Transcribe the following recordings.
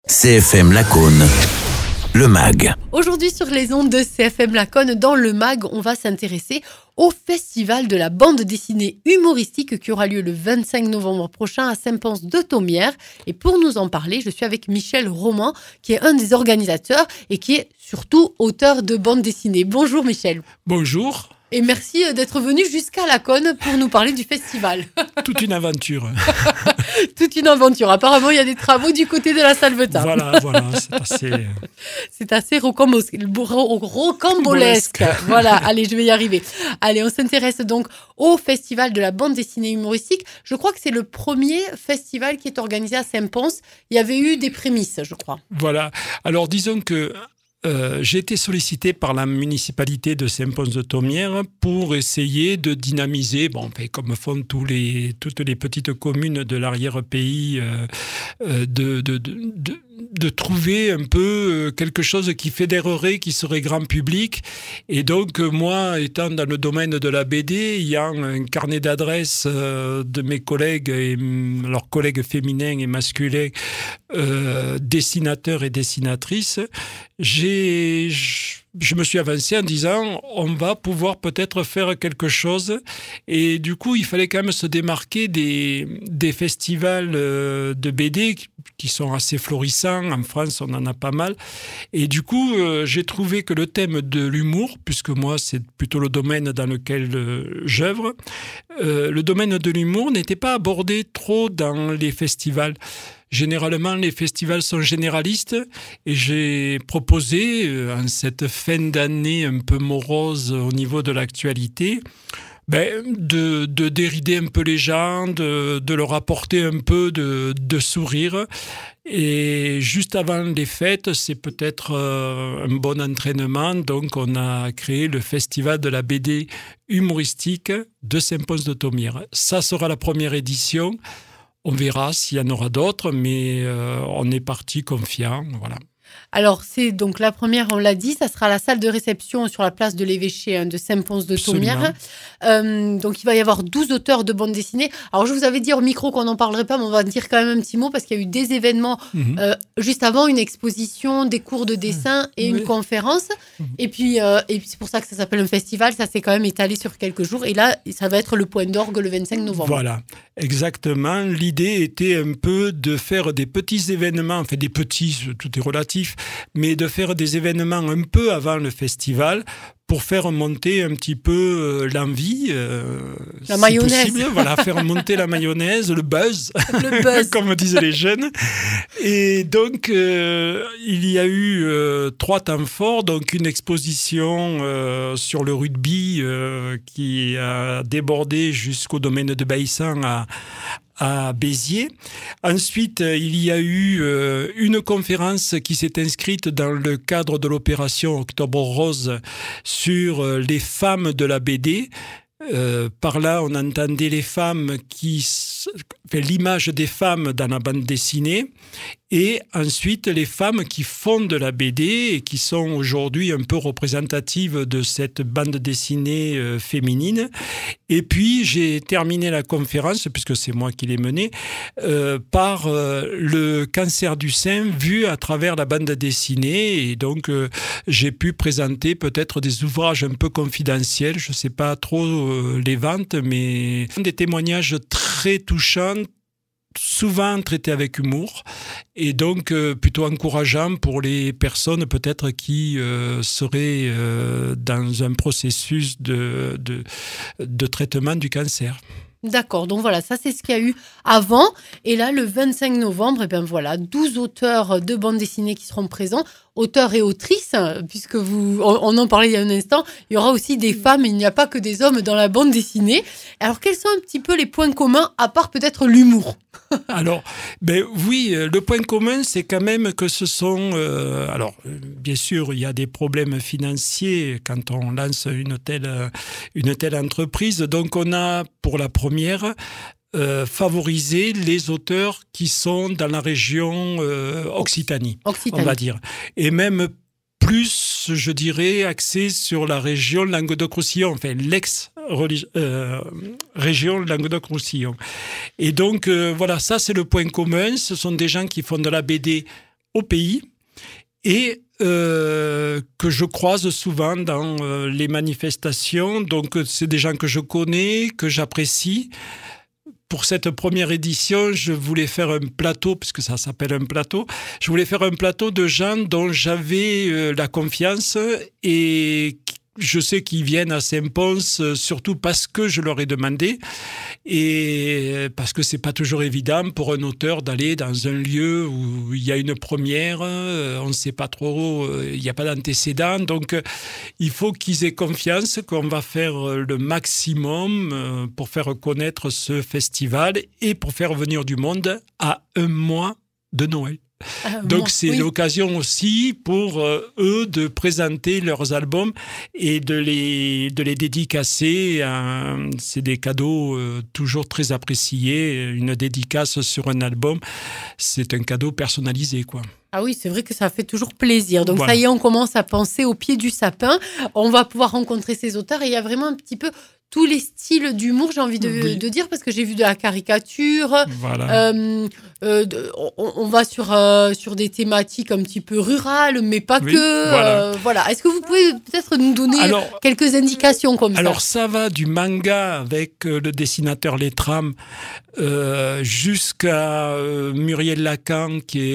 CFM Lacaune, le MAG. Aujourd'hui sur les ondes de CFM Lacaune, dans le MAG, on va s'intéresser au festival de la bande dessinée humoristique qui aura lieu le 25 novembre prochain à Saint-Pons-de-Thomières. Et pour nous en parler, je suis avec Michel Roman, qui est un des organisateurs et qui est surtout auteur de bande dessinée. Bonjour Michel. Bonjour. Et merci d'être venu jusqu'à Lacaune pour nous parler du festival. Toute une aventure. Toute une aventure. Apparemment, il y a des travaux du côté de la Salvetat. Voilà, c'est assez rocambolesque. Voilà, allez, je vais y arriver. Allez, on s'intéresse donc au festival de la bande dessinée humoristique. Je crois que c'est le premier festival qui est organisé à Saint-Pons. Il y avait eu des prémices, je crois. Voilà. Alors, disons que j'ai été sollicité par la municipalité de Saint-Pons-de-Thomières pour essayer de dynamiser, comme font toutes les petites communes de l'arrière-pays, de trouver un peu quelque chose qui fédérerait, qui serait grand public. Et donc, moi, étant dans le domaine de la BD, ayant un carnet d'adresses de mes collègues, et leurs collègues féminins et masculins, dessinateurs et dessinatrices, je me suis avancé en disant on va pouvoir peut-être faire quelque chose. Et du coup, il fallait quand même se démarquer des festivals de BD qui sont assez florissants. En France, on en a pas mal. Et du coup, j'ai trouvé que le thème de l'humour, puisque moi, c'est plutôt le domaine dans lequel j'œuvre, le domaine de l'humour n'était pas abordé trop dans les festivals. Généralement, les festivals sont généralistes et j'ai proposé, en cette fin d'année un peu morose au niveau de l'actualité, de dérider un peu les gens, de leur apporter un peu de sourire. Et juste avant les fêtes, c'est peut-être un bon entraînement. Donc, on a créé le festival de la BD humoristique de Saint-Pons-de-Thomières. Ça sera la première édition. On verra s'il y en aura d'autres, mais on est parti confiant, voilà. Alors, c'est donc la première, on l'a dit, ça sera la salle de réception sur la place de l'évêché de Saint-Pons-de-Thomières. Donc, il va y avoir 12 auteurs de bande dessinée. Alors, je vous avais dit au micro qu'on n'en parlerait pas, mais on va dire quand même un petit mot parce qu'il y a eu des événements juste avant, une exposition, des cours de dessin et une conférence. Et puis c'est pour ça que ça s'appelle un festival. Ça s'est quand même étalé sur quelques jours. Et là, ça va être le point d'orgue le 25 novembre. Voilà, exactement. L'idée était un peu de faire des petits événements, enfin des petits, tout est relatif, mais de faire des événements un peu avant le festival pour faire monter un petit peu l'envie. La mayonnaise. Possible, voilà, faire monter la mayonnaise, le buzz, comme disent les jeunes. Et donc, il y a eu 3 temps forts, donc une exposition sur le rugby qui a débordé jusqu'au domaine de Baïssan à Béziers. Ensuite, il y a eu une conférence qui s'est inscrite dans le cadre de l'opération Octobre Rose sur les femmes de la BD. Par là, on entendait les femmes l'image des femmes dans la bande dessinée, et ensuite les femmes qui font de la BD et qui sont aujourd'hui un peu représentatives de cette bande dessinée féminine. Et puis j'ai terminé la conférence, puisque c'est moi qui l'ai menée, par le cancer du sein vu à travers la bande dessinée. Et donc j'ai pu présenter peut-être des ouvrages un peu confidentiels, je ne sais pas trop les ventes, mais des témoignages très touchants, souvent traités avec humour, et donc plutôt encourageant pour les personnes peut-être qui seraient dans un processus de traitement du cancer. D'accord, donc voilà, ça c'est ce qu'il y a eu avant. Et là, le 25 novembre, 12 auteurs de bande dessinée qui seront présents, auteurs et autrices, puisque on en parlait il y a un instant, il y aura aussi des femmes, il n'y a pas que des hommes dans la bande dessinée. Alors, quels sont un petit peu les points communs, à part peut-être l'humour ? Alors, oui, le point commun, c'est quand même que ce sont... bien sûr, il y a des problèmes financiers quand on lance une telle entreprise. Donc, on a, pour la première, favoriser les auteurs qui sont dans la région Occitanie, on va dire. Et même plus, je dirais, axé sur la région Languedoc-Roussillon, enfin l'ex-région Languedoc-Roussillon. Et donc, voilà, ça c'est le point commun. Ce sont des gens qui font de la BD au pays et que je croise souvent dans les manifestations. Donc, c'est des gens que je connais, que j'apprécie. Pour cette première édition, je voulais faire un plateau, puisque ça s'appelle un plateau, je voulais faire un plateau de gens dont j'avais la confiance et je sais qu'ils viennent à Saint-Pons surtout parce que je leur ai demandé et parce que c'est pas toujours évident pour un auteur d'aller dans un lieu où il y a une première, on ne sait pas trop, il n'y a pas d'antécédent, donc il faut qu'ils aient confiance qu'on va faire le maximum pour faire connaître ce festival et pour faire venir du monde à un mois de Noël. Donc c'est l'occasion aussi pour eux de présenter leurs albums et de les dédicacer. C'est des cadeaux toujours très appréciés. Une dédicace sur un album, c'est un cadeau personnalisé, quoi. Ah oui, c'est vrai que ça fait toujours plaisir. Donc voilà. Ça y est, on commence à penser au pied du sapin. On va pouvoir rencontrer ces auteurs et il y a vraiment un petit peu tous les styles d'humour, j'ai envie de dire, parce que j'ai vu de la caricature. Voilà. On va sur des thématiques un petit peu rurales, mais pas que. Voilà. Est-ce que vous pouvez peut-être nous donner quelques indications comme ça ? Alors, ça va du manga avec le dessinateur Letram jusqu'à Muriel Lacan qui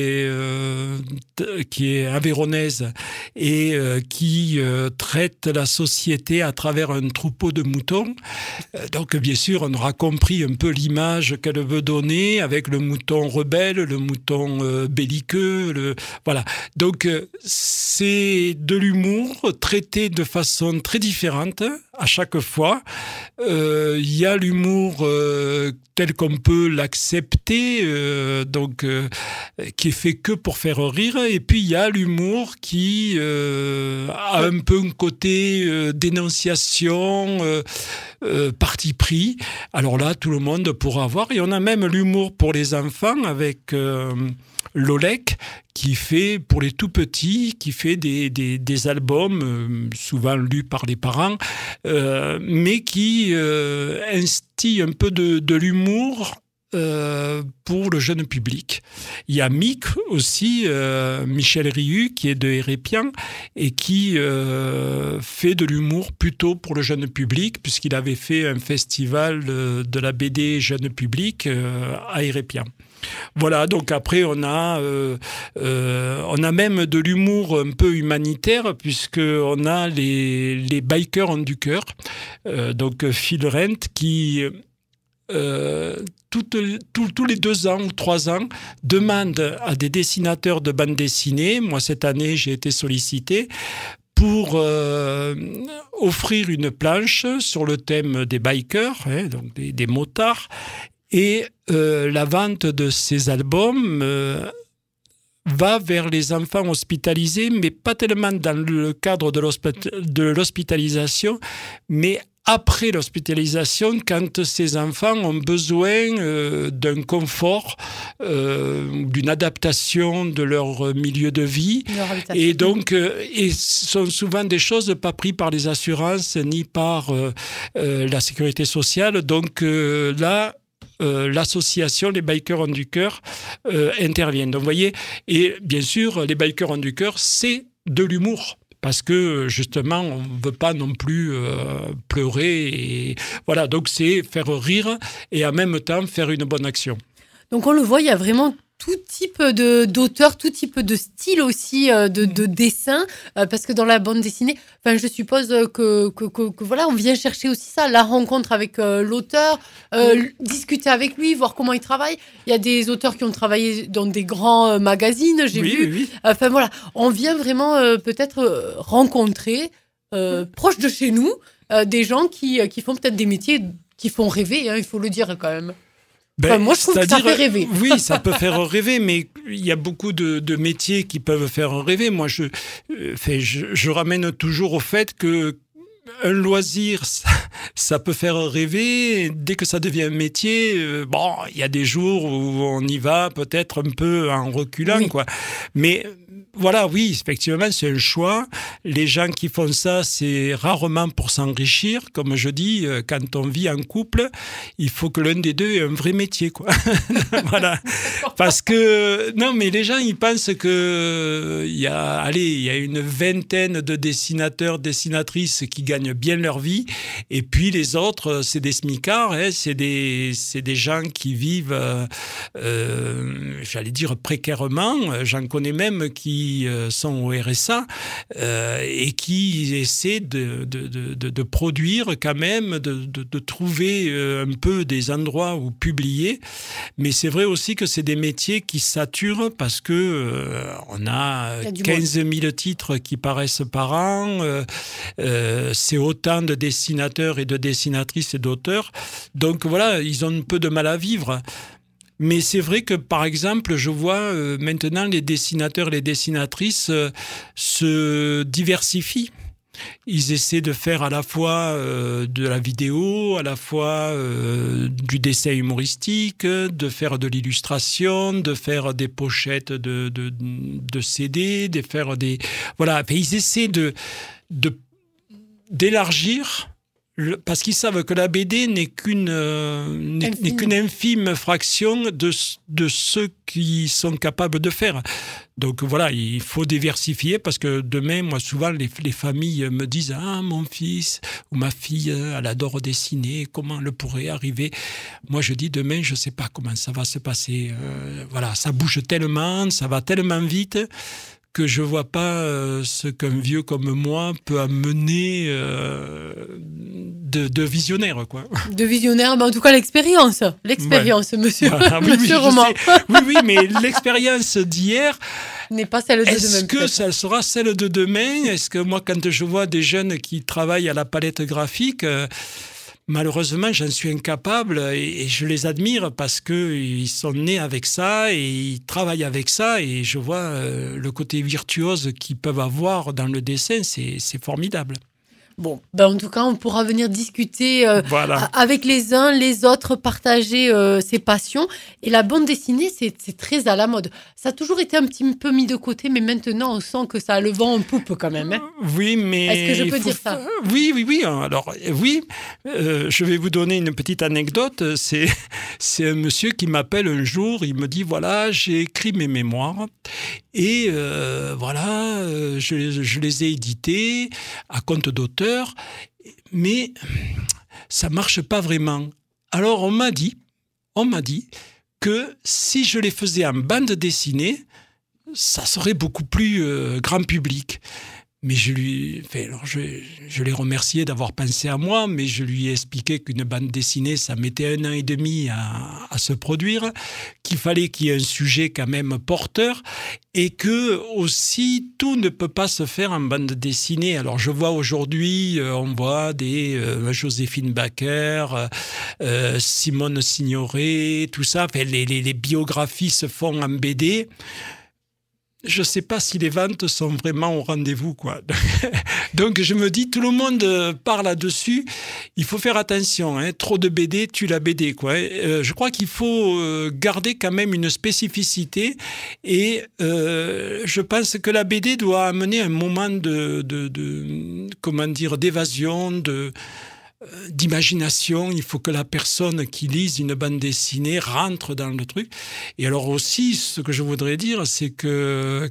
est aveyronnaise et qui traite la société à travers un troupeau de moutons. Donc bien sûr on aura compris un peu l'image qu'elle veut donner avec le mouton rebelle, le mouton belliqueux, voilà. Donc c'est de l'humour traité de façon très différente à chaque fois. Il y a l'humour tel qu'on peut l'accepter, qui est fait que pour faire rire, et puis il y a l'humour qui a un peu un côté dénonciation, parti pris. Alors là, tout le monde pourra voir. Et on a même l'humour pour les enfants avec Lolek, qui fait, pour les tout petits, qui fait des albums, souvent lus par les parents, mais qui instille un peu de l'humour pour le jeune public. Il y a Mick aussi, Michel Rihu, qui est de Hérépian et qui fait de l'humour plutôt pour le jeune public, puisqu'il avait fait un festival de la BD jeune public à Hérépian. Voilà, donc après on a même de l'humour un peu humanitaire, puisqu'on a les bikers ont du cœur, donc Phil Rent qui tous les 2 ans ou 3 ans demande à des dessinateurs de bande dessinée, moi cette année j'ai été sollicité pour offrir une planche sur le thème des bikers, donc des motards, et la vente de ces albums va vers les enfants hospitalisés, mais pas tellement dans le cadre de l'hospitalisation, mais après l'hospitalisation, quand ces enfants ont besoin d'un confort, d'une adaptation de leur milieu de vie. Et donc, et ce sont souvent des choses pas prises par les assurances ni par la sécurité sociale. Donc là, l'association Les Bikers ont du cœur intervient. Donc, vous voyez, et bien sûr, Les Bikers ont du cœur, c'est de l'humour. Parce que, justement, on ne veut pas non plus pleurer. Et voilà, donc c'est faire rire et en même temps faire une bonne action. Donc on le voit, il y a vraiment tout type d'auteur, tout type de style aussi de dessin, parce que dans la bande dessinée, je suppose que voilà, on vient chercher aussi ça, la rencontre avec l'auteur, discuter avec lui, voir comment il travaille. Il y a des auteurs qui ont travaillé dans des grands magazines, j'ai vu. Oui. Voilà, on vient vraiment peut-être rencontrer proche de chez nous des gens qui font peut-être des métiers qui font rêver, il faut le dire quand même. Moi, je trouve que ça fait rêver. Oui, ça peut faire rêver, mais il y a beaucoup de métiers qui peuvent faire rêver. Moi, je ramène toujours au fait que un loisir, ça peut faire rêver. Dès que ça devient un métier, il y a des jours où on y va peut-être un peu en reculant, quoi. Mais Voilà, oui, effectivement, c'est un choix. Les gens qui font ça, c'est rarement pour s'enrichir. Comme je dis, quand on vit en couple, il faut que l'un des deux ait un vrai métier, quoi. Voilà. Parce que, non, mais les gens, ils pensent que il y a une vingtaine de dessinateurs, dessinatrices qui gagnent bien leur vie. Et puis les autres, c'est des smicards, hein, c'est des gens qui vivent, j'allais dire, précairement. J'en connais même qui sont au RSA et qui essaient de produire quand même, de trouver un peu des endroits où publier. Mais c'est vrai aussi que c'est des métiers qui saturent parce que on a 15 000 titres qui paraissent par an. C'est autant de dessinateurs et de dessinatrices et d'auteurs. Donc voilà, ils ont un peu de mal à vivre. Mais c'est vrai que, par exemple, je vois maintenant les dessinateurs et les dessinatrices se diversifient. Ils essaient de faire à la fois de la vidéo, à la fois du dessin humoristique, de faire de l'illustration, de faire des pochettes de CD, de faire des... Voilà, ils essaient d'élargir... Parce qu'ils savent que la BD n'est qu'une infime fraction de ceux qui sont capables de faire. Donc voilà, il faut diversifier parce que demain, moi souvent, les familles me disent « Ah, mon fils ou ma fille, elle adore dessiner, comment elle pourrait arriver ?» Moi je dis demain, je ne sais pas comment ça va se passer. Voilà, ça bouge tellement, ça va tellement vite que je ne vois pas ce qu'un vieux comme moi peut amener de visionnaire, quoi. De visionnaire, mais en tout cas l'expérience, ouais. Monsieur, voilà, monsieur Roman. Oui, mais l'expérience d'hier n'est pas celle de demain. Est-ce que ça sera celle de demain ? Est-ce que moi, quand je vois des jeunes qui travaillent à la palette graphique... Malheureusement, j'en suis incapable et je les admire parce qu'ils sont nés avec ça et ils travaillent avec ça et je vois le côté virtuose qu'ils peuvent avoir dans le dessin, c'est formidable. Bon, en tout cas, on pourra venir discuter avec les uns, les autres, partager ses passions. Et la bande dessinée, c'est très à la mode. Ça a toujours été un petit peu mis de côté, mais maintenant, on sent que ça a le vent en poupe quand même. Hein. Oui, mais... Est-ce que je peux dire ça ? Oui. Alors, oui, je vais vous donner une petite anecdote. C'est un monsieur qui m'appelle un jour, il me dit, voilà, j'ai écrit mes mémoires et je les ai édités à compte d'auteur. Mais ça marche pas vraiment. Alors on m'a dit que si je les faisais en bande dessinée, ça serait beaucoup plus grand public. Mais je l'ai remercié d'avoir pensé à moi, mais je lui ai expliqué qu'une bande dessinée, ça mettait 1 an et demi à se produire, qu'il fallait qu'il y ait un sujet quand même porteur, et que aussi tout ne peut pas se faire en bande dessinée. Alors je vois aujourd'hui, on voit des Joséphine Baker, Simone Signoret, tout ça, les biographies se font en BD. Je ne sais pas si les ventes sont vraiment au rendez-vous, quoi. Donc, je me dis, tout le monde parle là-dessus. Il faut faire attention, hein. Trop de BD tue la BD, quoi. Je crois qu'il faut garder quand même une spécificité et je pense que la BD doit amener un moment d'évasion, d'imagination. Il faut que la personne qui lise une bande dessinée rentre dans le truc. Et alors aussi, ce que je voudrais dire, c'est que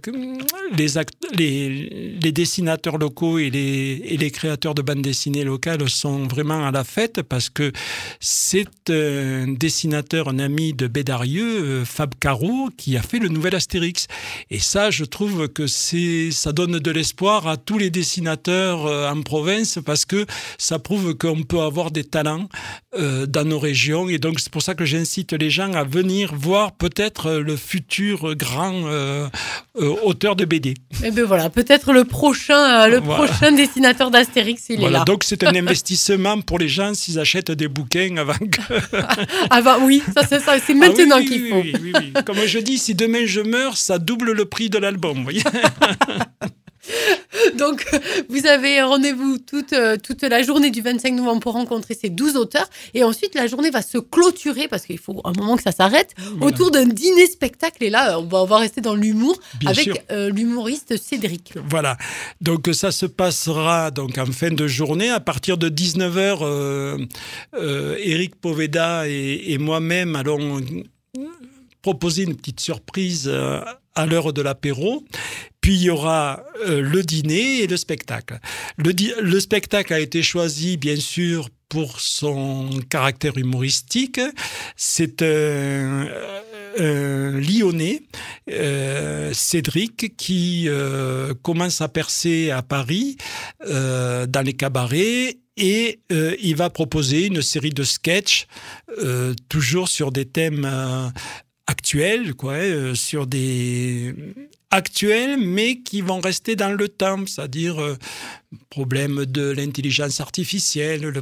les dessinateurs locaux et les créateurs de bandes dessinées locales sont vraiment à la fête parce que c'est un dessinateur, un ami de Bédarieux, Fab Caro, qui a fait le nouvel Astérix. Et ça, je trouve que ça donne de l'espoir à tous les dessinateurs en province parce que ça prouve qu'on peut avoir des talents dans nos régions et donc c'est pour ça que j'incite les gens à venir voir peut-être le futur grand auteur de BD. Et bien voilà, peut-être le prochain dessinateur d'Astérix, il est là. Donc c'est un investissement pour les gens s'ils achètent des bouquins avant que... oui, c'est maintenant qu'il faut. Oui. Comme je dis, si demain je meurs, ça double le prix de l'album, vous voyez. Donc, vous avez rendez-vous toute la journée du 25 novembre pour rencontrer ces 12 auteurs. Et ensuite, la journée va se clôturer, parce qu'il faut un moment que ça s'arrête, autour d'un dîner-spectacle. Et là, on va rester dans l'humour avec l'humoriste Cédric. Voilà. Donc, ça se passera donc en fin de journée. À partir de 19h, Éric Poveda et moi-même allons proposer une petite surprise à l'heure de l'apéro. Puis il y aura le dîner et le spectacle. Le spectacle a été choisi, bien sûr, pour son caractère humoristique. C'est un Lyonnais, Cédric, qui commence à percer à Paris, dans les cabarets. Et il va proposer une série de sketchs, toujours sur des thèmes actuels, sur des actuels, mais qui vont rester dans le temps, c'est-à-dire problème de l'intelligence artificielle, les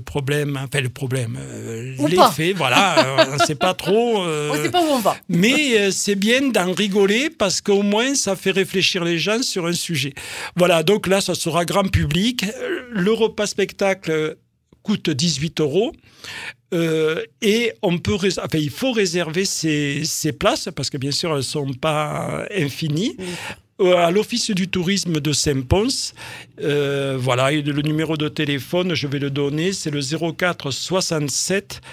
faits, voilà, on ne sait pas trop. On ne sait pas où on va. Mais c'est bien d'en rigoler parce qu'au moins ça fait réfléchir les gens sur un sujet. Voilà, donc là, ça sera grand public. Le repas spectacle coûte 18 €. Et il faut réserver ces places parce que bien sûr elles ne sont pas infinies. À l'Office du tourisme de Saint-Pons. Voilà, et le numéro de téléphone, je vais le donner, c'est le 04 67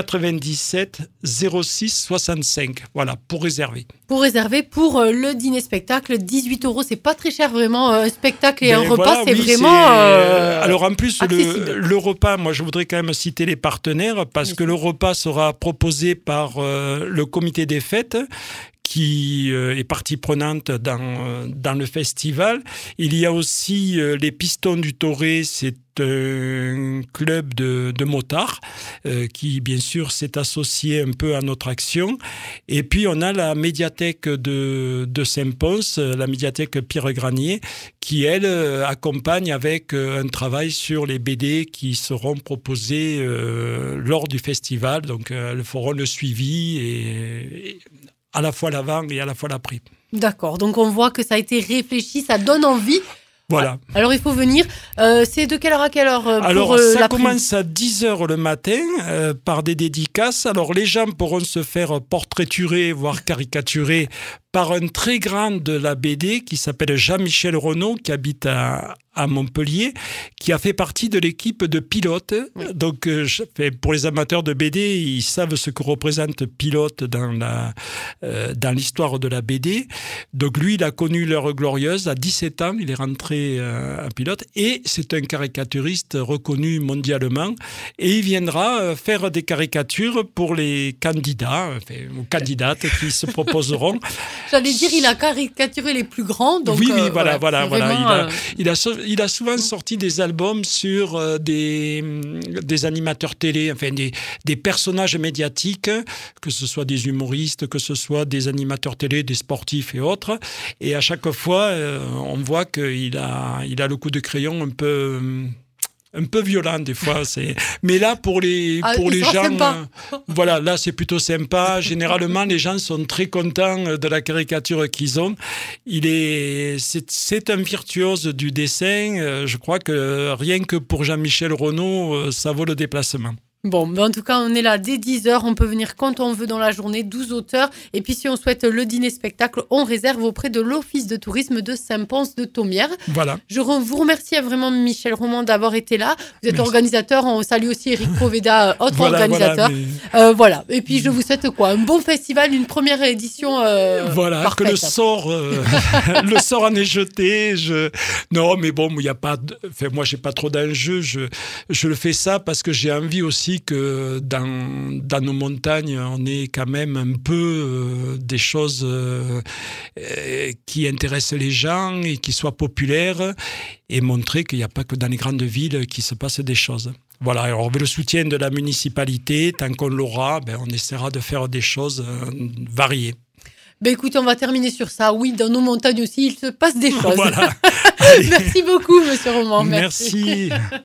97 06 65. Voilà, pour réserver. Pour réserver pour le dîner-spectacle, 18 €, c'est pas très cher vraiment. Un spectacle et un repas, c'est vraiment. Alors en plus, le repas, moi je voudrais quand même citer les partenaires parce que le repas sera proposé par le comité des fêtes, qui est partie prenante dans le festival. Il y a aussi les Pistons du Toré, c'est un club de motards qui, bien sûr, s'est associé un peu à notre action. Et puis, on a la médiathèque de Saint-Pons, la médiathèque Pierre Granier, qui, elle, accompagne avec un travail sur les BD qui seront proposés lors du festival. Donc, elles feront le suivi et à la fois l'avant et à la fois l'après. D'accord, donc on voit que ça a été réfléchi, ça donne envie. Voilà. Alors il faut venir. C'est de quelle heure à quelle heure Alors ça commence à 10h le matin par des dédicaces. Alors les gens pourront se faire portraiturer, voire caricaturer par un très grand de la BD qui s'appelle Jean-Michel Renaud, qui habite à Montpellier, qui a fait partie de l'équipe de Pilote. Oui. Donc, pour les amateurs de BD, ils savent ce que représente Pilote dans l'histoire de la BD. Donc, lui, il a connu l'heure glorieuse. À 17 ans, il est rentré à Pilote. Et c'est un caricaturiste reconnu mondialement. Et il viendra faire des caricatures pour les candidats, ou candidates qui se proposeront. J'allais dire, il a caricaturé les plus grands. Donc, oui, voilà. Vraiment, il a souvent sorti des albums sur des animateurs télé, enfin des personnages médiatiques, que ce soit des humoristes, que ce soit des animateurs télé, des sportifs et autres. Et à chaque fois, on voit qu'il a le coup de crayon un peu violent des fois, mais là pour les gens, voilà, là c'est plutôt sympa. Généralement les gens sont très contents de la caricature qu'ils ont. C'est un virtuose du dessin. Je crois que rien que pour Jean-Michel Renaud, ça vaut le déplacement. Bon, ben en tout cas, on est là dès 10h. On peut venir quand on veut dans la journée, 12 auteurs. Et puis, si on souhaite le dîner-spectacle, on réserve auprès de l'Office de tourisme de Saint-Pons-de-Thomières. Voilà. Je vous remercie vraiment, Michel Roman, d'avoir été là. Vous êtes organisateur. On salue aussi Éric Poveda, autre organisateur. Voilà. Et puis, je vous souhaite un bon festival, une première édition voilà, parfaite. Que le sort en est jeté. Non, mais bon, il y a pas. Moi, j'ai pas trop d'enjeux. Je le fais ça parce que j'ai envie aussi que dans nos montagnes, on ait quand même un peu des choses qui intéressent les gens et qui soient populaires et montrer qu'il n'y a pas que dans les grandes villes qu'il se passe des choses. Voilà, alors avec le soutien de la municipalité, tant qu'on l'aura, on essaiera de faire des choses variées. Écoute, on va terminer sur ça. Oui, dans nos montagnes aussi, il se passe des choses. Voilà. Merci beaucoup, Monsieur Roman. Merci.